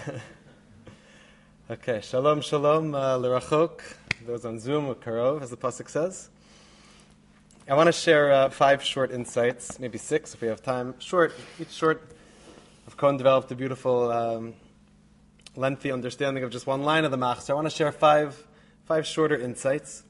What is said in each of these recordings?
Okay, shalom, shalom, l'rachok, those on Zoom or Karov, as the pasuk says. I want to share 5 short insights, maybe 6 if we have time. Each short. Cohen developed a beautiful, lengthy understanding of just one line of the Mach. So I want to share five shorter insights.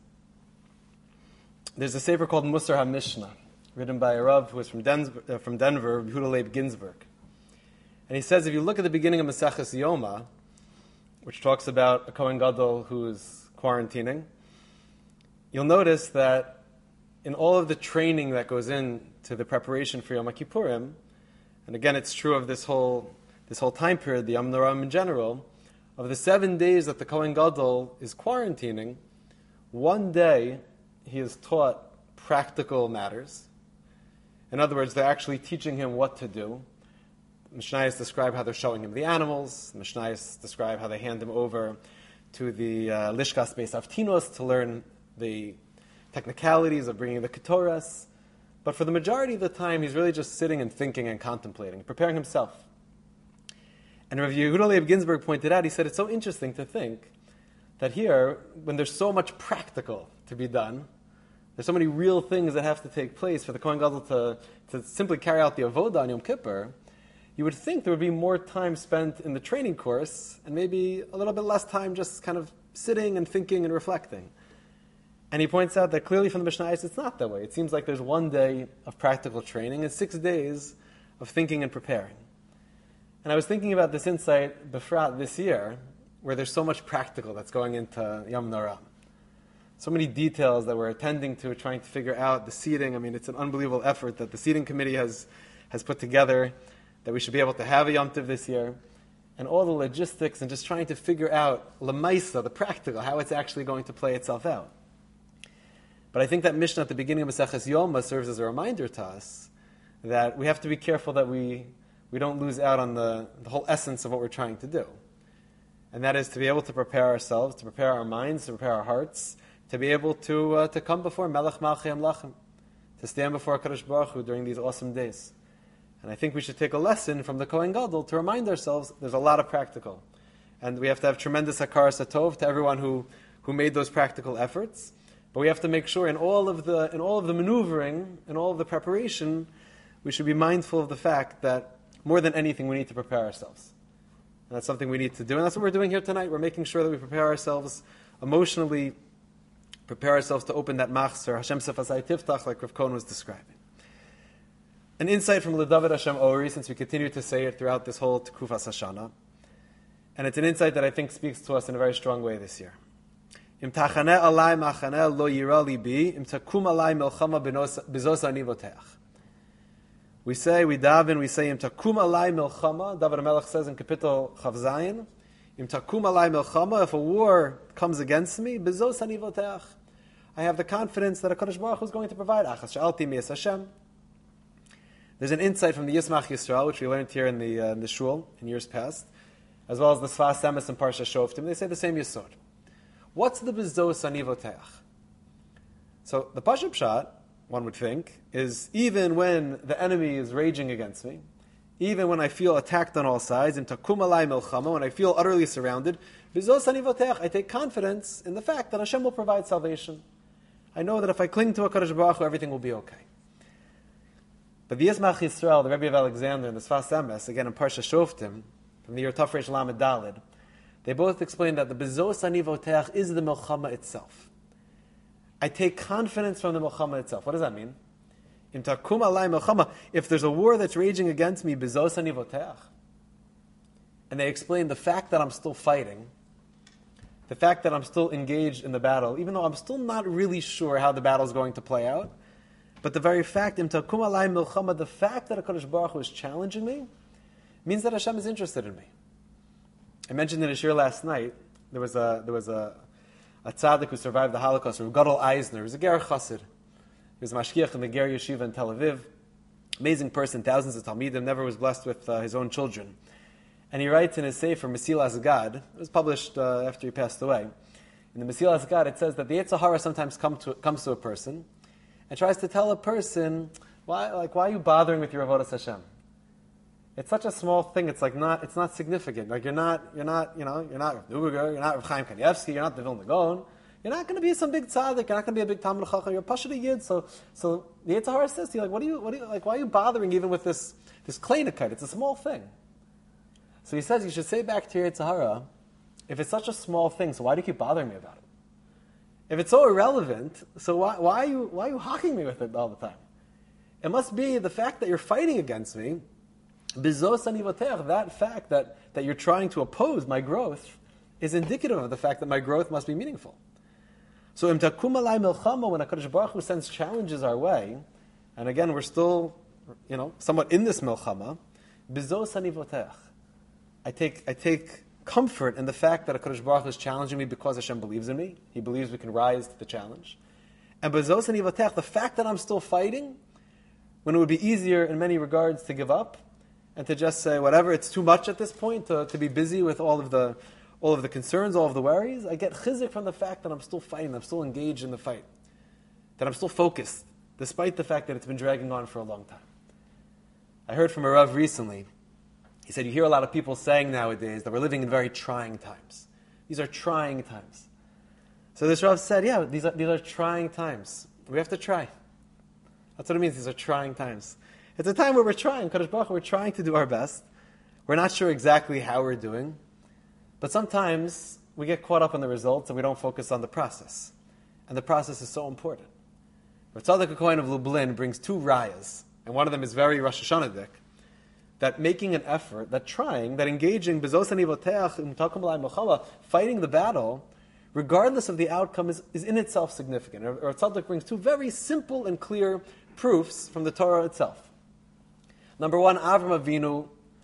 There's a sefer called Musar HaMishnah, written by a Rav who is from Denver, Yehuda Leib Ginsburg. And he says, if you look at the beginning of Maseches Yoma, which talks about a Kohen Gadol who is quarantining, you'll notice that in all of the training that goes into the preparation for Yom Kippurim, and again it's true of this whole time period, the Yom Noraim in general, of the 7 days that the Kohen Gadol is quarantining, one day he is taught practical matters. In other words, they're actually teaching him what to do. Mishnayos describe how they're showing him the animals. Mishnayos describe how they hand him over to the Lishkas Beis Avtinos to learn the technicalities of bringing the Ketoras. But for the majority of the time, he's really just sitting and thinking and contemplating, preparing himself. And Rav Yehuda Leib Ginsburg pointed out, he said, it's so interesting to think that here, when there's so much practical to be done, there's so many real things that have to take place for the Kohen Gadol to simply carry out the Avodah on Yom Kippur, you would think there would be more time spent in the training course and maybe a little bit less time just kind of sitting and thinking and reflecting. And he points out that clearly from the Mishnayos it's not that way. It seems like there's 1 day of practical training and 6 days of thinking and preparing. And I was thinking about this insight, Befrat, this year, where there's so much practical that's going into Yom Noraim. So many details that we're attending to, trying to figure out the seating. I mean, it's an unbelievable effort that the seating committee has put together, that we should be able to have a Yom Tov this year, and all the logistics and just trying to figure out Lamaisa, the practical, how it's actually going to play itself out. But I think that Mishnah at the beginning of Maseches Yoma serves as a reminder to us that we have to be careful that we don't lose out on the whole essence of what we're trying to do. And that is to be able to prepare ourselves, to prepare our minds, to prepare our hearts, to be able to come before Melech Malchei Amlachim, to stand before HaKadosh Baruch Hu during these awesome days. And I think we should take a lesson from the Kohen Gadol to remind ourselves there's a lot of practical. And we have to have tremendous hakaras hatov to everyone who made those practical efforts. But we have to make sure in all of the maneuvering, in all of the preparation, we should be mindful of the fact that more than anything we need to prepare ourselves. And that's something we need to do. And that's what we're doing here tonight. We're making sure that we prepare ourselves emotionally, prepare ourselves to open that machzor, Hashem Sefasai Tiftach, like Rav Cohen was describing. An insight from LeDavid Hashem Ori, since we continue to say it throughout this whole Tekufas Hashanah. And it's an insight that I think speaks to us in a very strong way this year. Im tachaneh alai machaneh lo yira libi, im takum alai melchama bezos ani voteach. We say im takum alai melchama, David HaMelech says in Kapitel Chav Zayin, im takum alai melchama, if a war comes against me, bezos ani voteach. I have the confidence that HaKadosh Baruch Hu is going to provide. Achas sha'alti mi'es Hashem. There's an insight from the Yismach Yisrael, which we learned here in the shul in years past, as well as the Sfas Emes and Parsha Shoftim. They say the same Yisod. What's the bezos ani voteach? So the Pashup Pshat, one would think, is even when the enemy is raging against me, even when I feel attacked on all sides, in takum alai melchama, when I feel utterly surrounded, bezos ani voteach, I take confidence in the fact that Hashem will provide salvation. I know that if I cling to HaKadosh Baruch Hu, everything will be okay. But the Yismach Yisrael, the Rebbe of Alexander, and the Sfas Emes, again in Parsha Shoftim, from the year Tafresh Lamed Daled, they both explain that the bezos ani voteach is the melchama itself. I take confidence from the melchama itself. What does that mean? Im takum alai melchama. If there's a war that's raging against me, bezos ani voteach. And they explain the fact that I'm still fighting, the fact that I'm still engaged in the battle, even though I'm still not really sure how the battle is going to play out, but the very fact, im takum alai melchama, the fact that HaKadosh Baruch Hu is challenging me, means that Hashem is interested in me. I mentioned in a shir last night, there was a tzaddik who survived the Holocaust, Rav Gadol Eisner. He was a ger chassid. He was a mashgiach in the ger yeshiva in Tel Aviv. Amazing person, thousands of talmidim, never was blessed with his own children. And he writes in his sefer, Mesilas Gad, it was published after he passed away. In the Mesilas Gad, it says that the Yetzer Hara sometimes comes to a person and tries to tell a person, why are you bothering with your avodas Hashem? It's such a small thing. It's not significant. Like you're not Rav Nuberger, you're not Rav Chaim Kanievsky, you're not the Vilna Gaon. You're not going to be some big tzaddik. You're not going to be a big Talmud Chacham. You're a Pashut Yid. So the Yetzer Hara says to you, like, what do you like? Why are you bothering even with this kleinigkeit? It's a small thing. So he says you should say back to your Yetzer Hara, if it's such a small thing, so why do you keep bothering me about it? If it's so irrelevant, so why are you hawking me with it all the time? It must be the fact that you're fighting against me. Bizos anivoter, that fact that you're trying to oppose my growth is indicative of the fact that my growth must be meaningful. So im takum alai milchama, when HaKadosh Baruch Hu sends challenges our way, and again we're still, somewhat in this milchama, bizos anivoter. I take comfort in the fact that HaKadosh Baruch Hu is challenging me because Hashem believes in me. He believes we can rise to the challenge. And bezos anivoter, the fact that I'm still fighting, when it would be easier in many regards to give up and to just say whatever, it's too much at this point to be busy with all of the concerns, all of the worries. I get chizik from the fact that I'm still fighting, I'm still engaged in the fight, that I'm still focused, despite the fact that it's been dragging on for a long time. I heard from a Rav recently. He said, you hear a lot of people saying nowadays that we're living in very trying times. These are trying times. So this Rav said, yeah, these are trying times. We have to try. That's what it means, these are trying times. It's a time where we're trying, Kadosh Baruch Hu, we're trying to do our best. We're not sure exactly how we're doing. But sometimes we get caught up in the results and we don't focus on the process. And the process is so important. Rav Tzadok HaKohen of Lublin brings two rayas, and one of them is very Rosh Hashanah-dik, that making an effort, that trying, that engaging, bezos anivoteach, takum alai milchama, fighting the battle, regardless of the outcome, is in itself significant. Rav Tzadok brings two very simple and clear proofs from the Torah itself. Number one, Avram Avinu,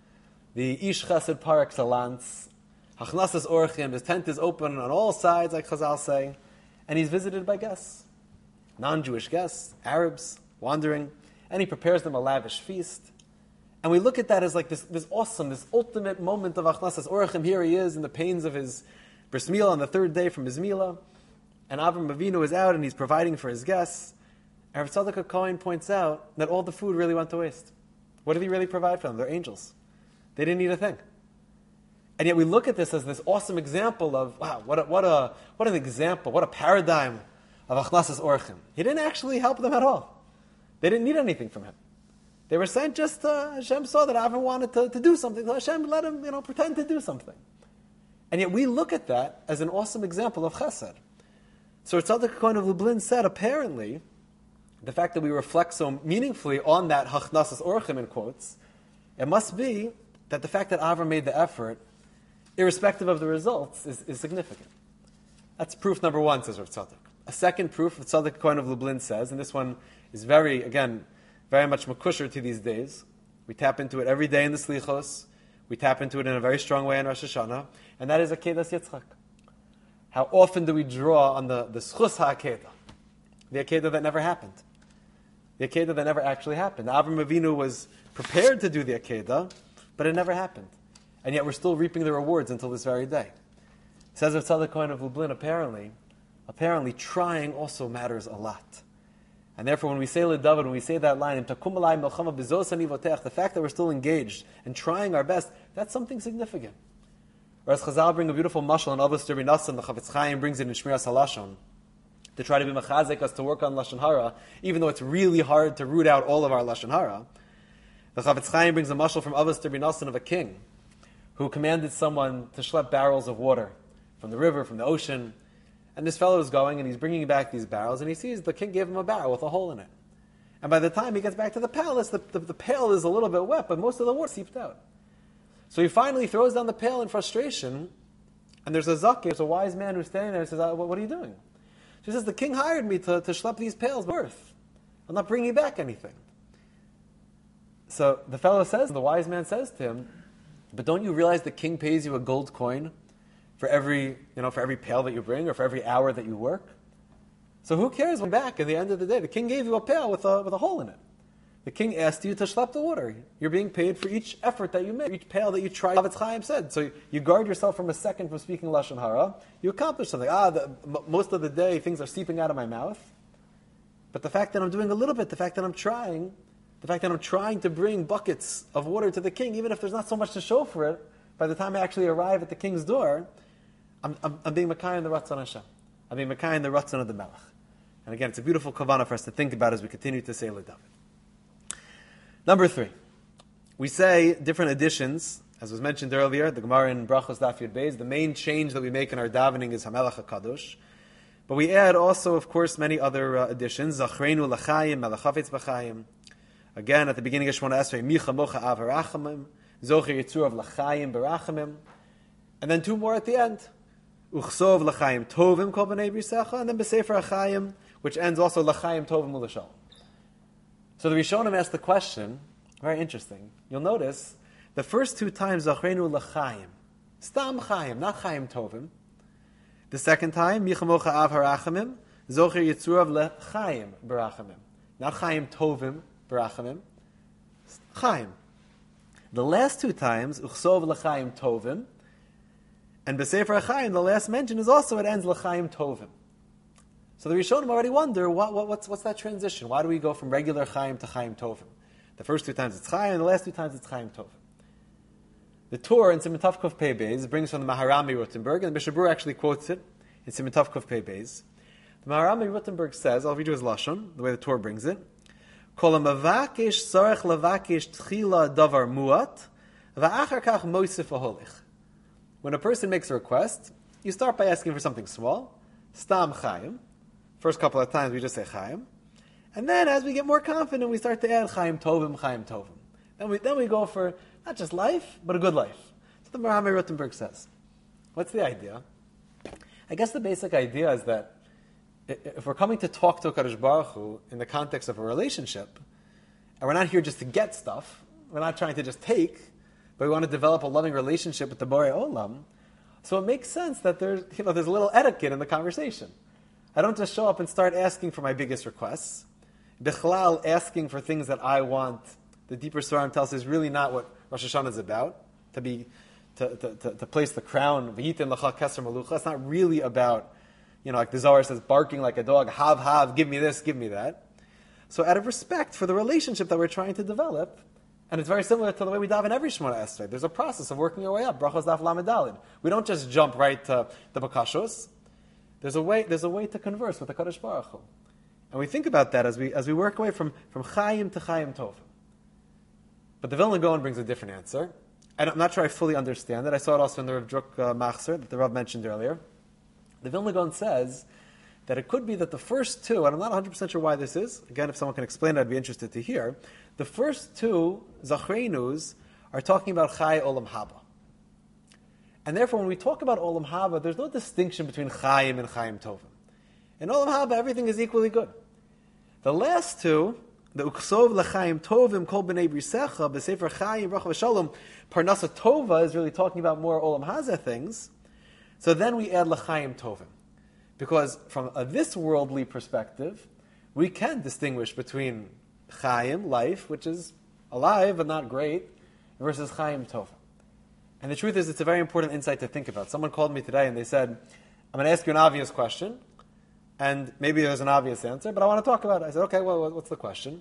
the Ish Chesed par excellence, Hachnasas Orchim, his tent is open on all sides, like Chazal say, and he's visited by guests, non-Jewish guests, Arabs, wandering, and he prepares them a lavish feast. And we look at that as like this awesome, this ultimate moment of Hachnasas Orchim. Here he is in the pains of his bris milah on the third day from his milah, and Avram Avinu is out and he's providing for his guests. And Rav Tzadok HaKohen points out that all the food really went to waste. What did he really provide for them? They're angels. They didn't need a thing. And yet we look at this as this awesome example of, wow, what an example, what a paradigm of Achnasas Orchim. He didn't actually help them at all. They didn't need anything from him. They were sent just, Hashem saw that Avram wanted to do something, so Hashem let him, pretend to do something. And yet we look at that as an awesome example of chesed. So Tzadok HaKohen of Lublin said, apparently, the fact that we reflect so meaningfully on that Hachnasas Orchim, in quotes, it must be that the fact that Avram made the effort, irrespective of the results, is significant. That's proof number one, says Rav Tzadok. A second proof, Tzadok HaKohen of Lublin says, and this one is very much makusher to these days. We tap into it every day in the Slichos. We tap into it in a very strong way in Rosh Hashanah, and that is Akedas Yitzchak. How often do we draw on the Schus HaAkedah, the Akedah that never happened? The Akedah that never actually happened. Avram Avinu was prepared to do the Akedah, but it never happened. And yet we're still reaping the rewards until this very day. Says Rav Tzadok HaKohen of Lublin, apparently trying also matters a lot. And therefore when we say LeDavid, when we say that line, the fact that we're still engaged and trying our best, that's something significant. Whereas Chazal bring a beautiful mashal on Avos Derbi Nassan, the Chavetz Chaim brings it in Shmiras HaLashon, to try to be machazek us to work on Lashon Hara, even though it's really hard to root out all of our Lashon Hara. The Chavetz Chaim brings a mashal from Avos Derbi Nassan of a king who commanded someone to schlep barrels of water from the river, from the ocean. And this fellow is going and he's bringing back these barrels, and he sees the king gave him a barrel with a hole in it. And by the time he gets back to the palace, the pail is a little bit wet, but most of the water seeped out. So he finally throws down the pail in frustration, and there's a zakir, there's a wise man who's standing there and says, what are you doing? She says, the king hired me to schlep these pails worth. I'm not bringing back anything. So the fellow says, the wise man says to him, but don't you realize the king pays you a gold coin for every pail that you bring or for every hour that you work? So who cares when back at the end of the day? The king gave you a pail with a hole in it. The king asked you to schlep the water. You're being paid for each effort that you make, each pail that you try. Chavetz Chaim said. So you guard yourself from a second from speaking Lashon Hara. You accomplish something. Most of the day things are seeping out of my mouth. But the fact that I'm doing a little bit, the fact that I'm trying, The fact that I'm trying to bring buckets of water to the king, even if there's not so much to show for it, by the time I actually arrive at the king's door, I'm being Mekayim the Ratzon Hashem. I'm being Mekayim the Ratzon of the Melech. And again, it's a beautiful kavanah for us to think about as we continue to say LeDavid. Number 3. We say different additions. As was mentioned earlier, the Gemara in Brachos Daf Yud Beis, the main change that we make in our davening is HaMelech HaKadosh. But we add also, of course, many other additions. Zachreinu L'chaim, Melech Hafetz B'chaim. Again, at the beginning of Shemona Esrei, Micha Mocha Av Harachamim, Zocher Yitzur of L'chaim Barachamim. And then 2 more at the end. Uchsov L'chaim Tovim Kol B'nei Brisecha, and then B'Sefer HaChaim, which ends also L'chaim Tovim U'L'Shalom. So the Rishonim asked the question, very interesting. You'll notice, the first 2 times, Zachreinu L'chaim. Stam Chaim, not Chaim Tovim. The second time, Micha Mocha Av Harachamim, Zocher Yitzurav L'chaim Barachamim. Not Chaim Tovim Barachamim. Chaim. The last 2 times, Uchsov L'chaim Tovim, and B'Sefer HaChaim, the last mention, is also, it ends L'chaim Tovim. So the Rishonim already wonder, what's that transition? Why do we go from regular Chaim to Chaim Tovim? The first 2 times it's Chaim, and the last 2 times it's Chaim Tovim. The Torah in Siman Tov Kuf Pei Beis brings from the Maharami Rutenberg, and Mishabur actually quotes it in Siman Tov Kuf Pei Beis. The Maharami Rutenberg says, I'll read you his Lashon, the way the Torah brings it, Kol ha'mavakesh tzarech levakesh tchila davar muat, va'achar kach moisef aholich. When a person makes a request, you start by asking for something small, Stam Chaim. First couple of times we just say Chaim. And then as we get more confident, we start to add Chaim Tovim, Chaim Tovim. Then we go for not just life, but a good life. That's what the Maharami Rutenberg says. What's the idea? I guess the basic idea is that if we're coming to talk to HaKadosh Baruch Hu in the context of a relationship, and we're not here just to get stuff, we're not trying to just take, but we want to develop a loving relationship with the Borei Olam, so it makes sense that there's a little etiquette in the conversation. I don't just show up and start asking for my biggest requests. Bichlal, asking for things that I want, the deeper Sfarim tells us, is really not what Rosh Hashanah is about. To place the crown, V'yitin l'cha keser malucha. It's not really about, like the Zohar says, barking like a dog, hav, give me this, give me that. So out of respect for the relationship that we're trying to develop, and it's very similar to the way we daven every Shemona Esrei. There's a process of working our way up. Brachos Daf Lamed Daled. We don't just jump right to the Bakashos. There's a way to converse with the Kadosh Baruch Hu. And we think about that as we work away from Chaim to Chaim Tovim. But the Vilna Gaon brings a different answer. And I'm not sure I fully understand it. I saw it also in the Rav Druk Machzer that the Rav mentioned earlier. The Vilna Gaon says that it could be that the first 2, and I'm not 100% sure why this is, again, if someone can explain it, I'd be interested to hear. The first 2 Zachreinus are talking about Chai Olam Haba. And therefore, when we talk about Olam Haba, there's no distinction between Chaim and Chaim Tovim. In Olam Haba, everything is equally good. The last 2, the Uksov L'chaim Tovim Kol B'nei Brisecha, B'Sefer Chaim Bracha V'Shalom, Parnasa Tova is really talking about more Olam Hazeh things. So then we add L'chaim Tovim. Because from this worldly perspective, we can distinguish between Chaim, life, which is alive but not great, versus Chaim Tovim. And the truth is, it's a very important insight to think about. Someone called me today and they said, I'm going to ask you an obvious question, and maybe there's an obvious answer, but I want to talk about it. I said, okay, well, what's the question?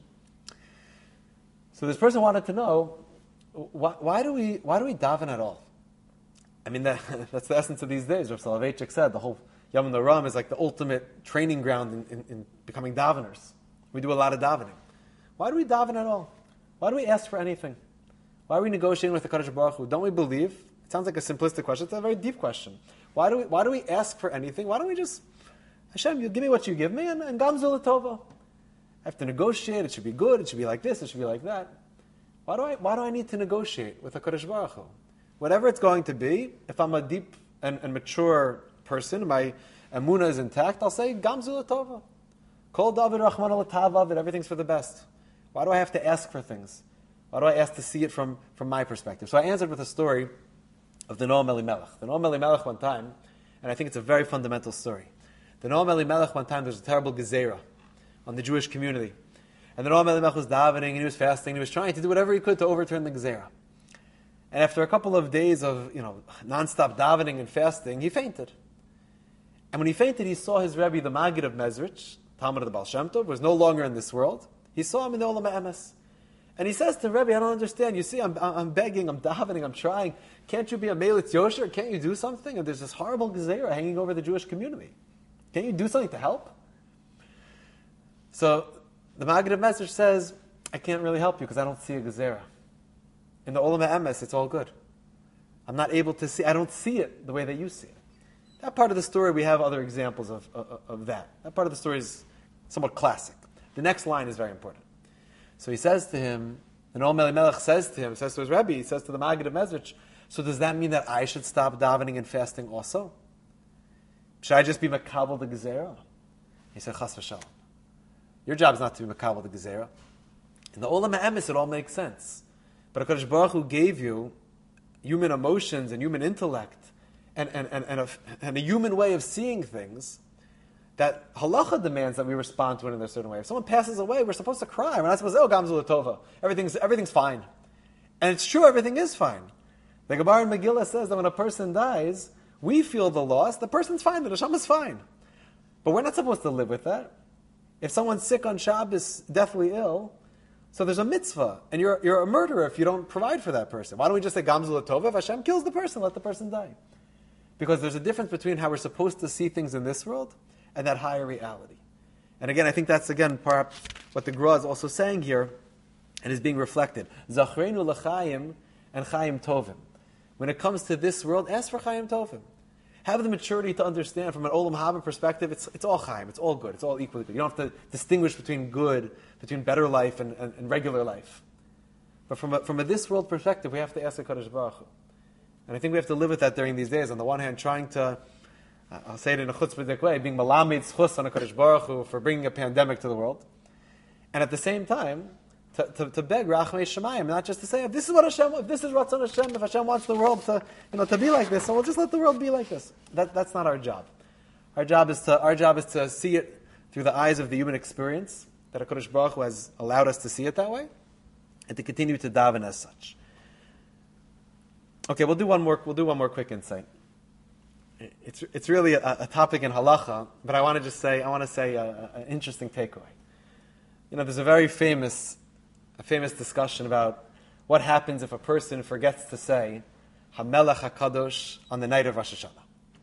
So this person wanted to know, why do we daven at all? I mean, that's the essence of these days. Rav Soloveitchik said the whole Yom Noram is like the ultimate training ground in becoming daveners. We do a lot of davening. Why do we daven at all? Why do we ask for anything? Why are we negotiating with the Kadosh Baruch Hu? Don't we believe? It sounds like a simplistic question. It's a very deep question. Why do we ask for anything? Why don't we just, Hashem, you give me what you give me, and Gamzu L'Tova. I have to negotiate. It should be good. It should be like this. It should be like that. Why do I need to negotiate with the Kadosh Baruch Hu? Whatever it's going to be, if I'm a deep and mature person, my emunah is intact, I'll say Gamzu L'Tova. Kol David Rachman L'Tavav, everything's for the best. Why do I have to ask for things? Why do I ask to see it from my perspective? So I answered with a story of the Noam Elimelech. The Noam Elimelech one time, and I think it's a very fundamental story. The Noam Elimelech one time, there was a terrible gezerah on the Jewish community. And the Noam Elimelech was davening, and he was fasting, and he was trying to do whatever he could to overturn the gezerah. And after a couple of days of non-stop davening and fasting, he fainted. And when he fainted, he saw his Rebbe, the Maggid of Mezrich, Talmud of the Baal Shem Tov, was no longer in this world. He saw him in the Olam HaEmes. And he says to Rebbe, I don't understand. You see, I'm begging, I'm davening, I'm trying. Can't you be a Melitz Yosher? Can't you do something? And there's this horrible gezerah hanging over the Jewish community. Can't you do something to help? So the Maggid message says, I can't really help you because I don't see a gezerah. In the Olam HaEmes, it's all good. I'm not able to see, I don't see it the way that you see it. That part of the story, we have other examples of that. That part of the story is somewhat classic. The next line is very important. So he says to him, and Omer Elimelech says to him, says to his Rebbe, he says to the Maggid Mezrich, so does that mean that I should stop davening and fasting also? Should I just be makabel the gezerah? He said, Chas v'shalom. Your job is not to be makabel the gezerah. In the Olam HaEmes, it all makes sense. But HaKadosh Baruch Hu gave you human emotions and human intellect and a human way of seeing things that halacha demands that we respond to it in a certain way. If someone passes away, we're supposed to cry. We're not supposed to say, oh, gamzu l'tova. Everything's fine. And it's true, everything is fine. The Gemara in Megillah says that when a person dies, we feel the loss, the person's fine, the neshama is fine. But we're not supposed to live with that. If someone's sick on Shabbos, deathly ill, so there's a mitzvah, and you're a murderer if you don't provide for that person. Why don't we just say gamzu l'tova? If Hashem kills the person, let the person die. Because there's a difference between how we're supposed to see things in this world and that higher reality. And again, I think that's, again, perhaps what the Gra is also saying here, and is being reflected. Zachrenu l'chaim and chayim tovim. When it comes to this world, ask for chayim tovim. Have the maturity to understand from an Olam Haba perspective, it's all chayim, it's all good, it's all equally good. You don't have to distinguish between good, between better life and regular life. But from a this world perspective, we have to ask the HaKadosh Baruch Hu. And I think we have to live with that during these days. On the one hand, trying to, I'll say it in a chutzpahdik way, being malamid schus on HaKadosh Baruch Hu for bringing a pandemic to the world. And at the same time, to beg Rachmei Shemayim, not just to say, if this is what Hashem, if this is Ratzon Hashem, if Hashem wants the world to be like this, so we'll just let the world be like this. That's not our job. Our job is to see it through the eyes of the human experience, that HaKadosh Baruch Hu has allowed us to see it that way, and to continue to daven as such. Okay, we'll do one more quick insight. It's really a topic in halacha, but I want to say an interesting takeaway. There's a very famous discussion about what happens if a person forgets to say Hamelech HaKadosh on the night of Rosh Hashanah.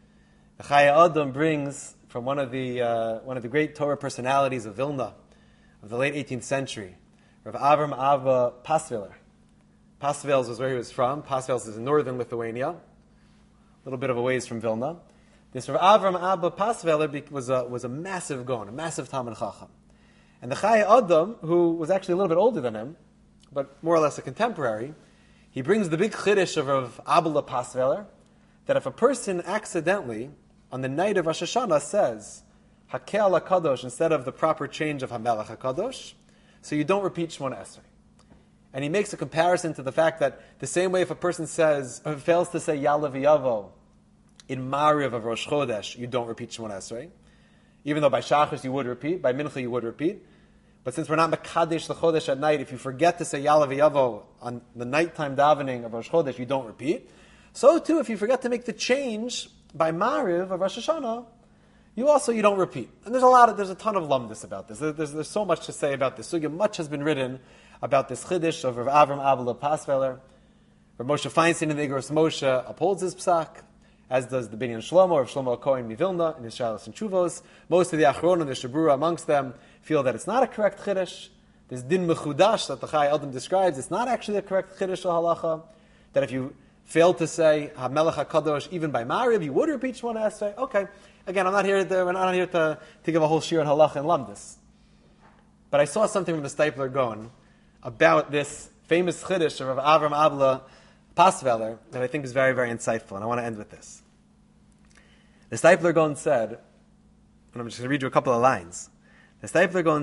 The Chaya Adam brings from one of the great Torah personalities of Vilna of the late 18th century, Rav Avram Abba Pasveler. Pasvels was where he was from. Pasvels is in northern Lithuania, a little bit of a ways from Vilna. This Rav Avram Abba Pasveler was a massive Gaon, a massive Talmid Chacham. And the Chaya Adam, who was actually a little bit older than him, but more or less a contemporary, he brings the big chiddush of Rav Abba Pasveler, that if a person accidentally, on the night of Rosh Hashanah, says Hakel HaKadosh instead of the proper change of Hamelech HaKadosh, so you don't repeat Shemona Esrei. And he makes a comparison to the fact that the same way if a person fails to say Ya'aleh V'yavo in Mariv of Rosh Chodesh, you don't repeat Shemona Esrei. Even though by Shachris you would repeat, by Mincha you would repeat. But since we're not Mekadesh the Chodesh at night, if you forget to say Ya'aleh V'yavo on the nighttime davening of Rosh Chodesh, you don't repeat. So too, if you forget to make the change by Mariv of Rosh Hashanah, you don't repeat. And there's a ton of lumdus about this. There's so much to say about this. Much has been written about this chiddush of Rav Avram Abba Pasveler. Rav Moshe Feinstein in the Igros Moshe upholds his psak, as does the Binyan Shlomo, Rav Shlomo Cohen Mivilna in his Shalos and Chuvos. Most of the Achronim, the Shabura amongst them, feel that it's not a correct chiddush. This din mechudash that the Chai Adam describes, it's not actually a correct chiddush of halacha. That if you fail to say Hamelech HaKadosh even by Mariv, you would repeat Shemona Esrei. Okay, again, we're not here to give a whole shir on halacha and lamdus. But I saw something from the Steipler Gaon about this famous chiddush of Rav Avram Abba Pasveler that I think is very, very insightful, and I want to end with this. The Steipler Gaon said, and I'm just going to read you a couple of lines. The Steipler Gaon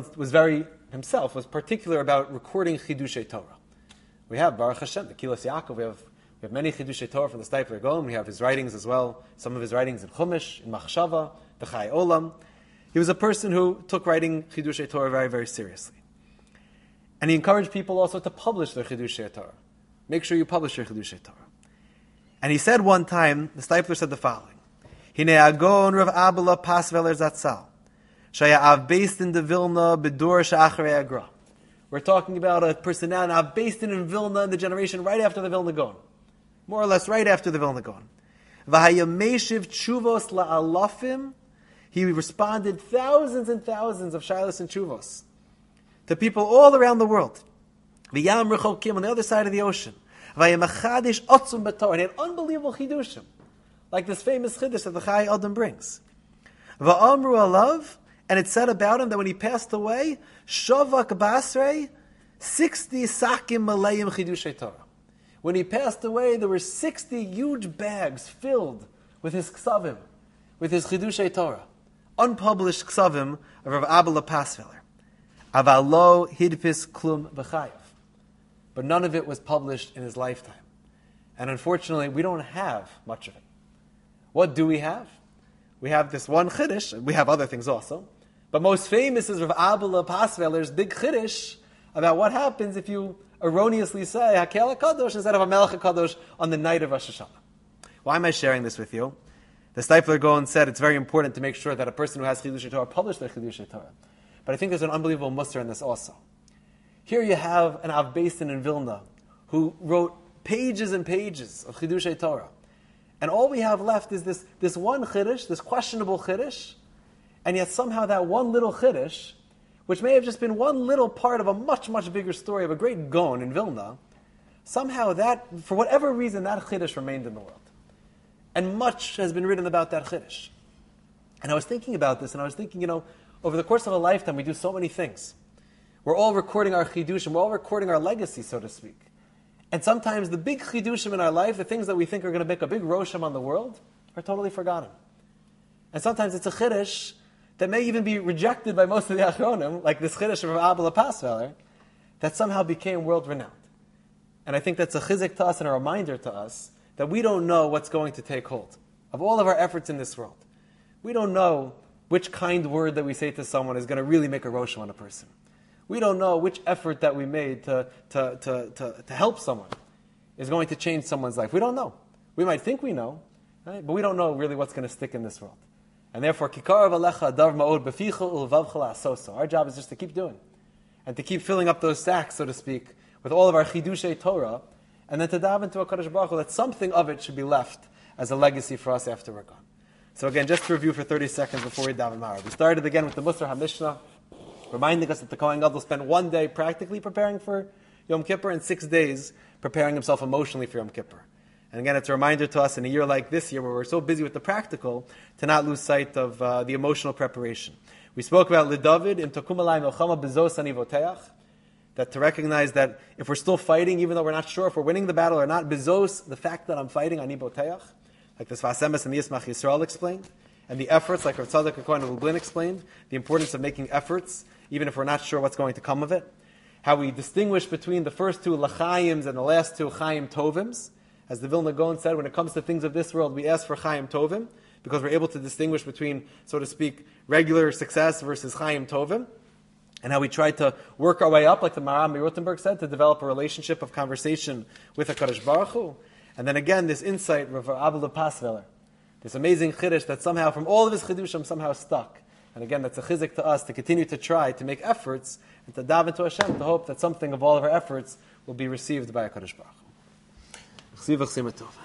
was particular about recording Chidushei Torah. We have Baruch Hashem, the Kilas Yaakov, we have many Chidushei Torah from the Steipler Gaon. We have his writings as well, some of his writings in Chumash, in Machshava, the Chai Olam. He was a person who took writing Chidushei Torah very, very seriously. And he encouraged people also to publish their Chidushei Torah. Make sure you publish your Chidushei Torah. And he said one time, the Steipler said the following, Hine agon Rav Abba Pasveler Zatzal, Shaya av based in the Vilna bedur sha'achrei agra. We're talking about a person now based in Vilna in the generation right after the Vilna Gaon. More or less right after the Vilna Gaon. V'hayameshiv tshuvos la'alafim. He responded thousands and thousands of shilas and tshuvos to people all around the world. V'yam rechokim on the other side of the ocean. V'yamachadish otzum b'torah. And he had unbelievable chidushim, like this famous chidush that the Chai Adam brings. V'amru alav, and it said about him that when he passed away, shavak basrei, 60 sakim malayim chidushei Torah. When he passed away, there were 60 huge bags filled with his ksavim, with his chidushei Torah, unpublished ksavim of Rav Abba Pasveler. Avalo hidfis klum v'chayev. But none of it was published in his lifetime. And unfortunately, we don't have much of it. What do we have? We have this one chiddush, and we have other things also. But most famous is Rav Abba Pasveler's big chiddush about what happens if you erroneously say Hakel HaKadosh instead of HaMelech HaKadosh on the night of Rosh Hashanah. Why am I sharing this with you? The Steipler Gaon said it's very important to make sure that a person who has Chidushei Torah publish their Chidushei Torah. But I think there's an unbelievable mussar in this also. Here you have an Av Beistin in Vilna who wrote pages and pages of Chidushei Torah. And all we have left is this one Chiddush, this questionable Chiddush, and yet somehow that one little Chiddush, which may have just been one little part of a much, much bigger story of a great Gaon in Vilna, somehow that, for whatever reason, that Chiddush remained in the world. And much has been written about that Chiddush. And I was thinking about this, and I was thinking, over the course of a lifetime, we do so many things. We're all recording our Chidushim, we're all recording our legacy, so to speak. And sometimes the big Chidushim in our life, the things that we think are going to make a big Rosham on the world, are totally forgotten. And sometimes it's a Chiddush that may even be rejected by most of the Achronim, like this Chiddush of Abba Pasveler, that somehow became world-renowned. And I think that's a chizik to us and a reminder to us that we don't know what's going to take hold of all of our efforts in this world. We don't know which kind word that we say to someone is going to really make a rosham on a person. We don't know which effort that we made to help someone is going to change someone's life. We don't know. We might think we know, right? But we don't know really what's going to stick in this world. And therefore, Kikarav Alecha Dar Ma'od Beficha Ulvavcha La'asoso. Our job is just to keep doing, and to keep filling up those sacks, so to speak, with all of our Chidushei Torah, and then to dive into a Kadosh Baruch Hu that something of it should be left as a legacy for us after we're gone. So again, just to review for 30 seconds before we daven Marav. We started again with the Musar HaMishnah, reminding us that the Kohen Gadol spent one day practically preparing for Yom Kippur and 6 days preparing himself emotionally for Yom Kippur. And again, it's a reminder to us in a year like this year where we're so busy with the practical to not lose sight of the emotional preparation. We spoke about Lidavid in Tokum Alai Melchama Bezos Ani Voteach, that to recognize that if we're still fighting, even though we're not sure if we're winning the battle or not, Bezos, the fact that I'm fighting, Ani Voteach, like the Sfas Emes and the Yismach Yisrael explained, and the efforts, like Rav Tzadok HaKohen of Lublin explained, the importance of making efforts, even if we're not sure what's going to come of it. How we distinguish between the first two L'chaims and the last two Chaim Tovims. As the Vilna Gaon said, when it comes to things of this world, we ask for Chaim Tovim, because we're able to distinguish between, so to speak, regular success versus Chaim Tovim. And how we try to work our way up, like the Maharam Mirotenberg said, to develop a relationship of conversation with HaKadosh Baruch Hu. And then again, this insight of Abba Pasveler, this amazing chiddush that somehow from all of his chidushim somehow stuck. And again, that's a chizik to us to continue to try to make efforts and to daven to Hashem to hope that something of all of our efforts will be received by HaKadosh Baruch Hu. Chsiv v'chsima tova.